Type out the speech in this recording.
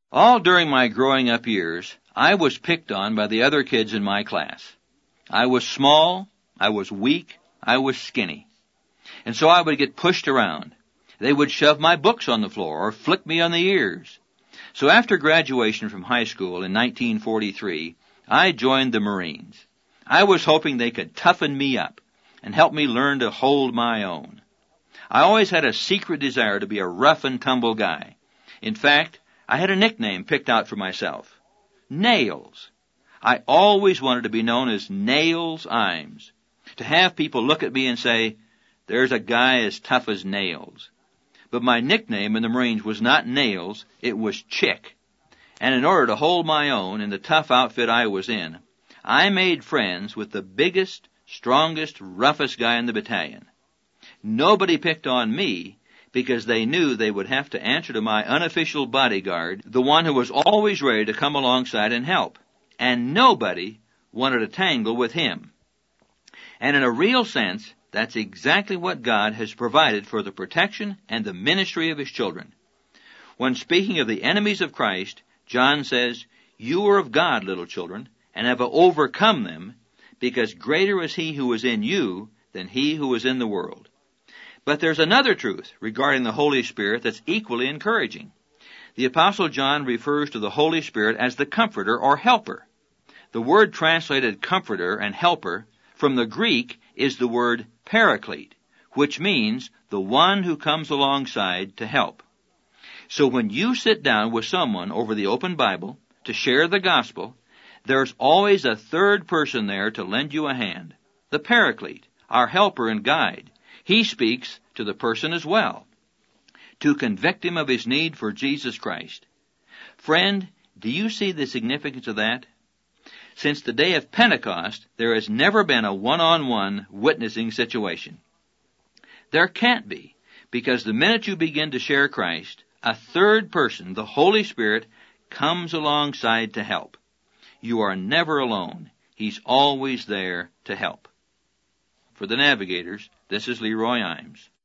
All during my growing up years, I was picked on by the other kids in my class. I was small, I was weak, I was skinny. And so I would get pushed around. They would shove my books on the floor or flick me on the ears. So after graduation from high school in 1943, I joined the Marines. I was hoping they could toughen me up and help me learn to hold my own. I always had a secret desire to be a rough and tumble guy. In fact, I had a nickname picked out for myself. Nails. I always wanted to be known as Nails Imes. To have people look at me and say, "There's a guy as tough as nails." But my nickname in the Marines was not Nails, it was Chick. And in order to hold my own in the tough outfit I was in, I made friends with the biggest, strongest, roughest guy in the battalion. Nobody picked on me because they knew they would have to answer to my unofficial bodyguard, the one who was always ready to come alongside and help. And nobody wanted to tangle with him. And in a real sense, that's exactly what God has provided for the protection and the ministry of His children. When speaking of the enemies of Christ, John says, "You are of God, little children, and have overcome them, because greater is He who is in you than he who is in the world." But there's another truth regarding the Holy Spirit that's equally encouraging. The Apostle John refers to the Holy Spirit as the Comforter or Helper. The word translated Comforter and Helper from the Greek is the word Paraclete, which means the one who comes alongside to help. So when you sit down with someone over the open Bible to share the gospel, there's always a third person there to lend you a hand. The Paraclete, our helper and guide. He speaks to the person as well, to convict him of his need for Jesus Christ. Friend, do you see the significance of that? Since the day of Pentecost, there has never been a one-on-one witnessing situation. There can't be, because the minute you begin to share Christ, a third person, the Holy Spirit, comes alongside to help. You are never alone. He's always there to help. For the Navigators, this is Leroy Imes.